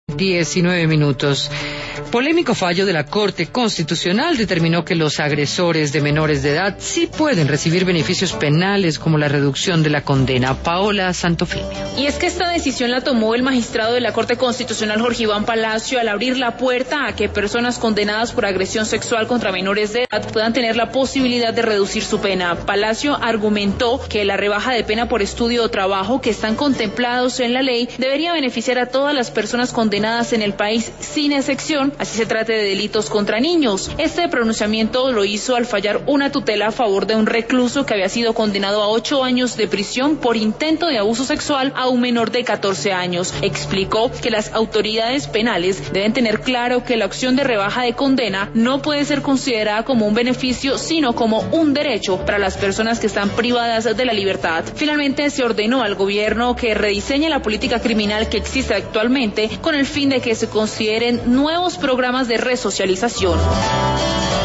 19 minutos. Polémico fallo de la Corte Constitucional determinó que los agresores de menores de edad sí pueden recibir beneficios penales como la reducción de la condena. Paola Santofimio. Y es que esta decisión la tomó el magistrado de la Corte Constitucional Jorge Iván Palacio al abrir la puerta a que personas condenadas por agresión sexual contra menores de edad puedan tener la posibilidad de reducir su pena. Palacio argumentó que la rebaja de pena por estudio o trabajo que están contemplados en la ley debería beneficiar a todas las personas condenadas en el país sin excepción, así se trate de delitos contra niños. Este pronunciamiento lo hizo al fallar una tutela a favor de un recluso que había sido condenado a 8 años de prisión por intento de abuso sexual a un menor de 14 años. Explicó que las autoridades penales deben tener claro que la opción de rebaja de condena no puede ser considerada como un beneficio, sino como un derecho para las personas que están privadas de la libertad. Finalmente, se ordenó al gobierno que rediseñe la política criminal que existe actualmente con el fin de que se consideren nuevos programas de resocialización.